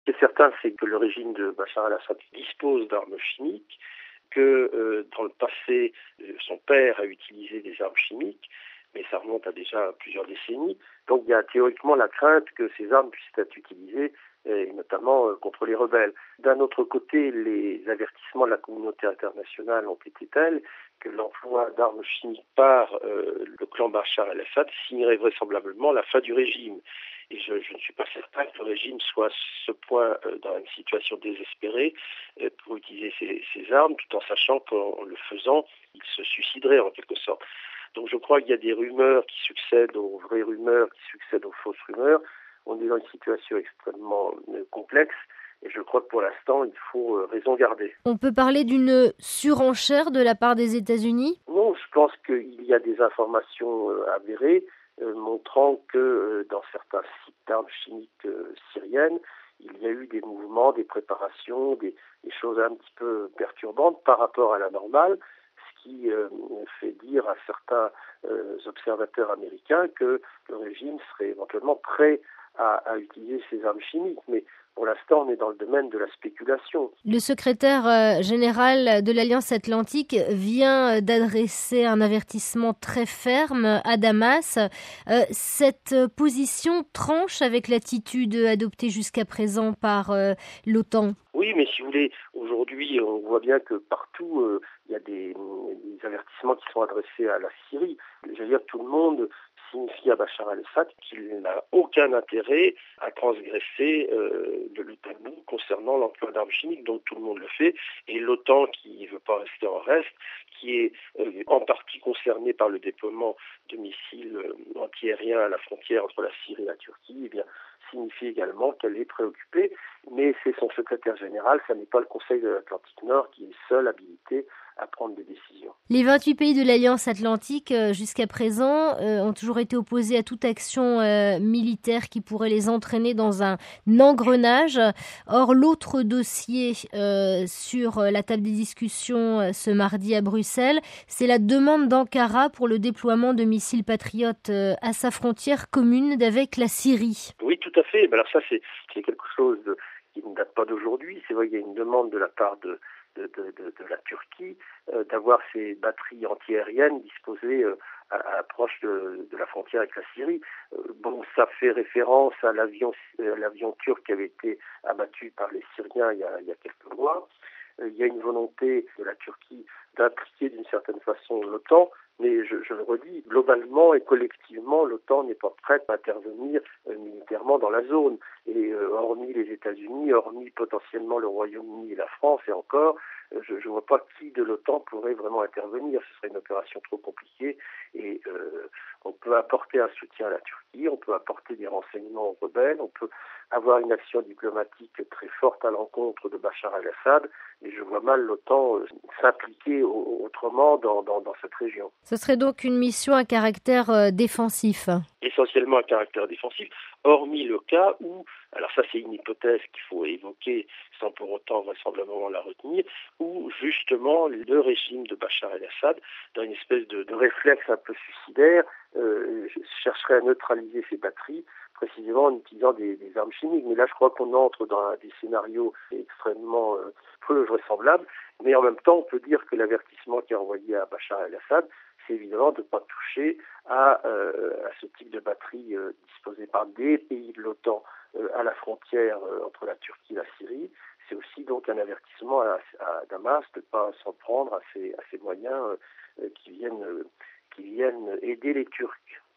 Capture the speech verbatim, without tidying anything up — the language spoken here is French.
Ce qui est certain, c'est que le régime de Bachar el-Assad dispose d'armes chimiques, que euh, dans le passé, euh, son père a utilisé des armes chimiques, mais ça remonte à déjà plusieurs décennies. Donc il y a théoriquement la crainte que ces armes puissent être utilisées, et notamment euh, contre les rebelles. D'un autre côté, les avertissements de la communauté internationale ont été tels que l'emploi d'armes chimiques par euh, le clan Bachar el-Assad signerait vraisemblablement la fin du régime. Et je, je ne suis pas certain que le régime soit à ce point euh, dans une situation désespérée euh, pour utiliser ces, ces armes, tout en sachant qu'en le faisant, il se suiciderait en quelque sorte. Donc je crois qu'il y a des rumeurs qui succèdent aux vraies rumeurs, qui succèdent aux fausses rumeurs. On est dans une situation extrêmement euh, complexe. Et je crois que pour l'instant, il faut euh, raison garder. On peut parler d'une surenchère de la part des États-Unis ? Non, je pense qu'il y a des informations euh, avérées euh, montrant que euh, dans certains sites d'armes chimiques euh, syriennes, il y a eu des mouvements, des préparations, des, des choses un petit peu perturbantes par rapport à la normale, ce qui euh, fait dire à certains euh, observateurs américains que le régime serait éventuellement prêt à, à utiliser ces armes chimiques. Mais pour l'instant, on est dans le domaine de la spéculation. Le secrétaire euh, général de l'Alliance Atlantique vient d'adresser un avertissement très ferme à Damas. Euh, cette position tranche avec l'attitude adoptée jusqu'à présent par euh, l'OTAN. Oui, mais si vous voulez, aujourd'hui, on voit bien que partout, euh, il y a des, des avertissements qui sont adressés à la Syrie. Je veux dire, tout le monde signifie à Bachar el-Assad qu'il n'a aucun intérêt à transgresser euh, le tabou concernant l'emploi d'armes chimiques, donc tout le monde le fait, et l'OTAN qui ne veut pas rester en reste, qui est euh, en partie concernée par le déploiement de missiles euh, antiaériens à la frontière entre la Syrie et la Turquie, eh bien, signifie également qu'elle est préoccupée, mais c'est son secrétaire général, ça n'est pas le Conseil de l'Atlantique Nord qui est seul habilité à prendre des décisions. Les vingt-huit pays de l'Alliance Atlantique, euh, jusqu'à présent, euh, ont toujours été opposés à toute action euh, militaire qui pourrait les entraîner dans un engrenage. Or, l'autre dossier euh, sur la table des discussions euh, ce mardi à Bruxelles, c'est la demande d'Ankara pour le déploiement de missiles patriotes euh, à sa frontière commune avec la Syrie. Oui, tout à fait. Ben alors ça, c'est, c'est quelque chose de, qui ne date pas d'aujourd'hui. C'est vrai qu'il y a une demande de la part de De, de, de, de la Turquie, euh, d'avoir ces batteries antiaériennes disposées euh, à, à proche de, de la frontière avec la Syrie. Euh, bon, ça fait référence à l'avion, euh, l'avion turc qui avait été abattu par les Syriens il y a, il y a quelques mois. Euh, il y a une volonté de la Turquie d'impliquer d'une certaine façon l'OTAN, mais je, je le redis, globalement et collectivement, l'OTAN n'est pas prête à intervenir euh, militairement dans la zone. Et euh, hormis les États-Unis, hormis potentiellement le Royaume-Uni et la France, et encore, euh, je ne vois pas qui de l'OTAN pourrait vraiment intervenir. Ce serait une opération trop compliquée. Et euh, on peut apporter un soutien à la Turquie, on peut apporter des renseignements aux rebelles, on peut avoir une action diplomatique très forte à l'encontre de Bachar el-Assad, et je vois mal l'OTAN euh, s'impliquer autrement dans, dans, dans cette région. Ce serait donc une mission à caractère euh, défensif. Essentiellement à caractère défensif, hormis le cas où, alors ça c'est une hypothèse qu'il faut évoquer sans pour autant vraisemblablement la retenir, où justement le régime de Bachar el-Assad, dans une espèce de, de réflexe un peu suicidaire, euh, chercherait à neutraliser ses batteries, précisément en utilisant des, des armes chimiques. Mais là je crois qu'on entre dans des scénarios extrêmement euh, peu vraisemblables, mais en même temps on peut dire que l'avertissement qui est envoyé à Bachar el-Assad, c'est évidemment de ne pas toucher à, euh, à ce type de batterie euh, disposée par des pays de l'OTAN euh, à la frontière euh, entre la Turquie et la Syrie. C'est aussi donc un avertissement à, à Damas de ne pas s'en prendre à ces, à ces moyens euh, qui, viennent, euh, qui viennent aider les Turcs.